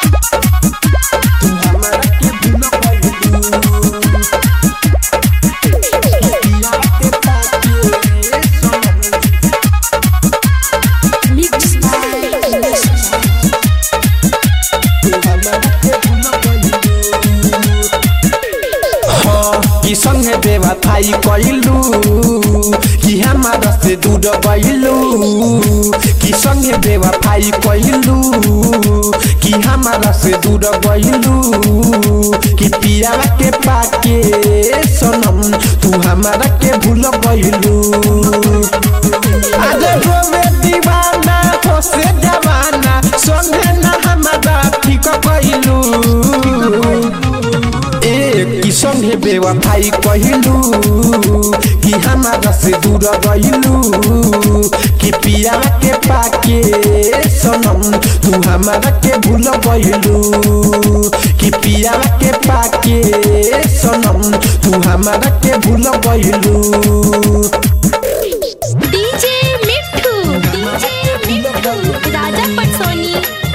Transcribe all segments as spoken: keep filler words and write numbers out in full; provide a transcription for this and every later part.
संगे बेवफाई कइलू कि हमारा से दूर गइलू कि संगे बेवफाई कइलू कि हमारा से दूर गइलू कि पिया के पाके सनम तू हमारा के भूल गइलू। आज रोवे दीवाना हो से जवाना संगे ना हमारा ठीक कइलू कि संगे बेवफाई कइलू कि हमारा से दूर गइलू कि पिया के पाके सनम तू हमारा के भूल गइलू कि पिया के पाके सनम तू हमारा के भूल गइलू। डीजे मिट्ठू डीजे मिट्ठू राजा पटसोनी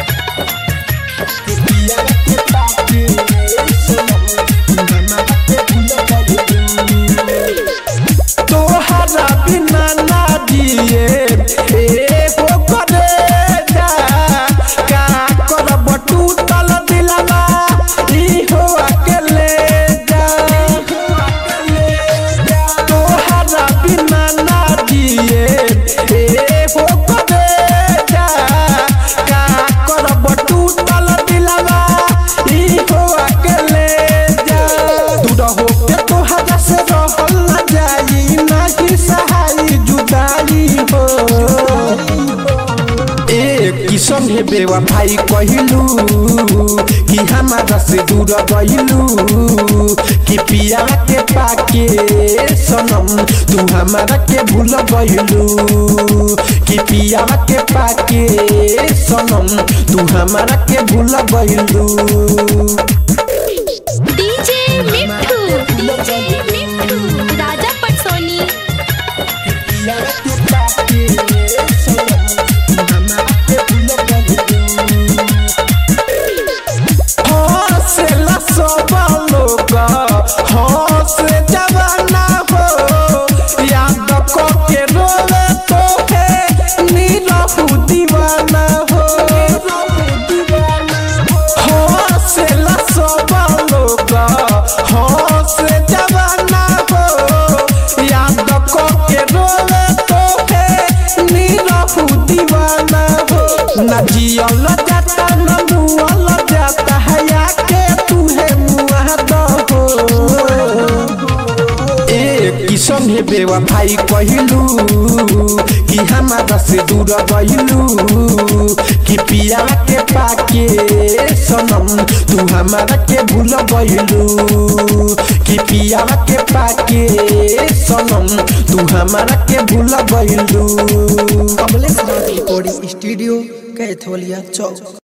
तोहरा बिना ना दिए ए हो करे जा का करब टूटल दिलवा ई हो अकेले जा तोहरा बिना ना दिए ए हो करे जा का करब टूटल दिलवा ई हो अकेले जा दूर हो के तोहरा से रहल ना जाई नहीं सहाई जुदाई हो ए कि संगे बेवफाई कइलू कि हमारा से दूर गइलू कि पिया के पाके सनम तू हमारा के भूल गइलू कि पिया के पाके सनम तू हमारा के भूल गइलू। डीजे मिट्ठू डीजे मिट्ठू राजा पटसोनी ना जियल जाता ना मुअल जाता हया के तुहे मुआ दो ए कि संगे बेवफाई कइलू कि हमारा से दूर गइलू कि पिया के पाके सनम तू हमारा के भूल गइलू कि पिया के पाके सनम तू हमारा के भूल गइलू। कमलेश रिकॉर्डिंग स्टूडियो कैथोलिया चौक।